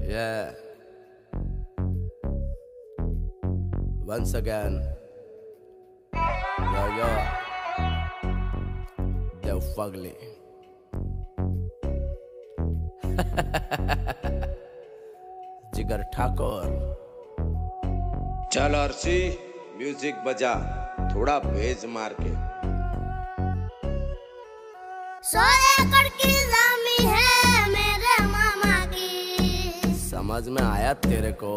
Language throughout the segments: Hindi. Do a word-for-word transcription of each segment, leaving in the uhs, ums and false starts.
Yeah. Once again. Yo, yo. They're fugly. जिगर ठाकुर। चल अर्शी म्यूजिक बजा, थोड़ा बेज मार के। सौ एकड़ की जमीन है मेरे मामा की। समझ में आया तेरे को?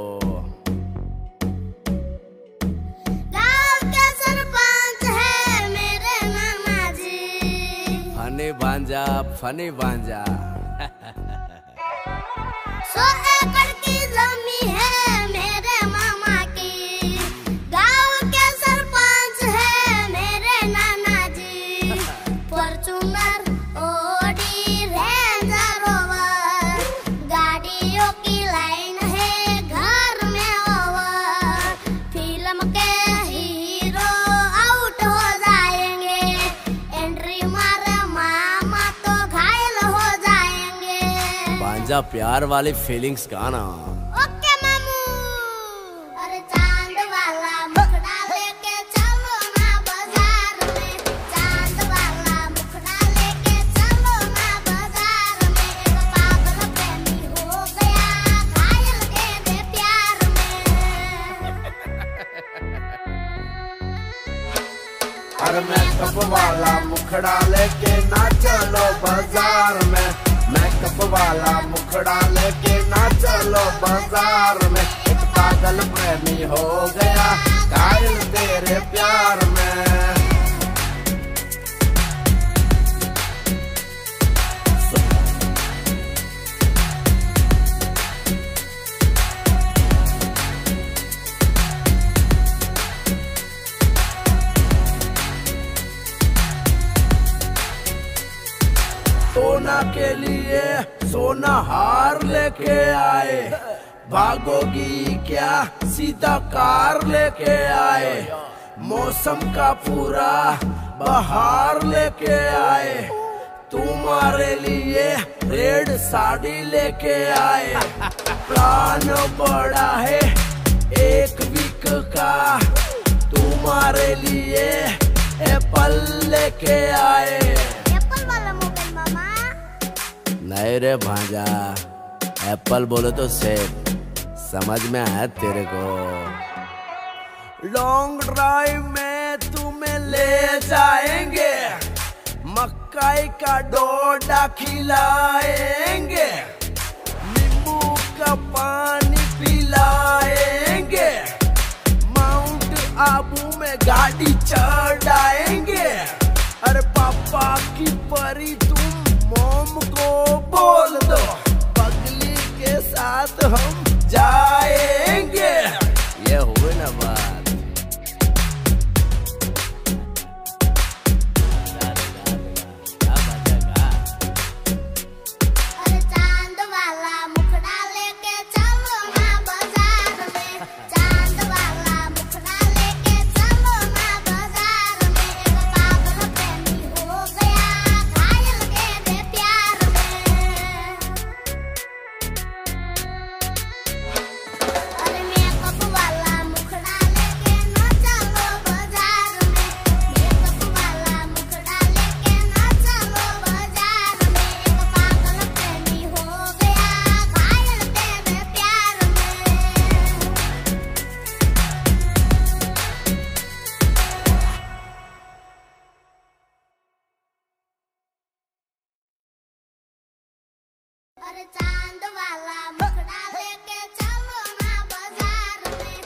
गांव के सरपंच है मेरे मामा जी। फनी भांजा फनी भांजा। सौ एकड़ की जमीन है मेरे मामा की। गांव के सरपंच है मेरे नाना जी। फॉर्च्यूनर ऑडी रेंजर रोवर, गाड़ियों की लाइन है घर में ओवर। फिल्म के हीरो आउट हो जाएंगे, एंट्री मारे मामा तो घायल हो जाएंगे। भांजा प्यार वाली फीलिंग्स का ना। ओके मामू। अरे चांद वाला मुखड़ा लेके चलो ना बाजार में। चांद वाला मुखड़ा लेके चलो ना बाजार में। एक पागल प्रेमी हो गया घायल तेरे प्यार में। अरे मेकअप वाला मुखड़ा लेके ना चलो बाजार में। मेकअप वाला मुखड़ा लेके ना चलो बाजार में। एक पागल प्रेमी हो गया घायल तेरे प्यार में। सोना के लिए सोना हार लेके आए, भागोगी क्या सीधा कार लेके आए। मौसम का पूरा बहार लेके आए, तुम्हारे लिए रेड साड़ी लेके आए। प्लान बड़ा है एक वीक का, तुम्हारे लिए एप्पल लेके आए। नहीं रे भांजा, एप्पल बोलो तो सेब, समझ में आया तेरे को? लॉन्ग ड्राइव में तुम्हें ले जाएंगे, मक्काई का डोडा खिलाएंगे, नींबू का पानी पिलाएंगे, माउंट आबू में गाड़ी चढ़ाएंगे। अरे पापा की परी तुम मोम को बोल दो, पगली के साथ हम जाएंगे। ये हुए ना बात। अरे चांद वाला मुखड़ा लेके चलो ना बाजार में। चांद वाला मुखड़ा लेके चलो ना बाजार में। एक पागल प्रेमी हो गया घायल तेरे प्यार में। अरे मेकअप वाला मुखड़ा लेके ना चलो बाजार में। मेकअप वाला मुखड़ा लेके ना चलो बाजार में। एक पागल प्रेमी हो गया घायल तेरे प्यार में। अरे चांद वाला मुखड़ा लेके चलो ना बाजार में।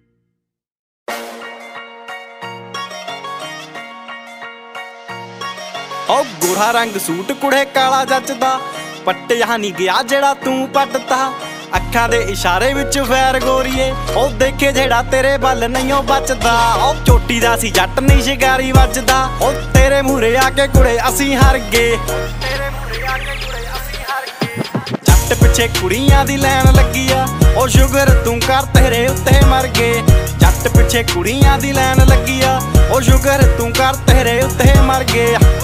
ओ गोरा रंग सूट कुड़े काला जचदा, पट्टिया नहीं गया जेड़ा तू पटता। अखां दे इशारे विच फैर गोरीए, ओ देखे जेड़ा तेरे बल नहीं बचदा। ओ चोटी दा सी जट नहीं शिकारी वजदा, ओ तेरे मूहरे आके कुड़े असी हार गए। जट पिछे कुड़ियां दी लैन लगी आ, ओ शुगर तू कर तेरे उत्ते मर गए। जट पिछे कुड़ियां दी लैन लगी आ, ओ शुगर तू कर तेरे उत्ते मर गए।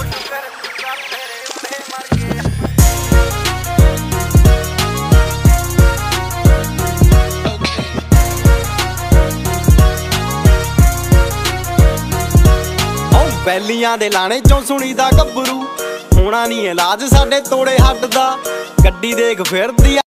ਬੈਲੀਆਂ ਦੇ ਲਾਣੇ ਚੋਂ ਸੁਣੀਦਾ ਗੱਭਰੂ, ਹੋਣਾ ਨੀ ਇਲਾਜ ਸਾਡੇ ਤੋੜੇ ਹੱਡ ਦਾ। ਗੱਡੀ ਦੇਖ ਫਿਰਦੀ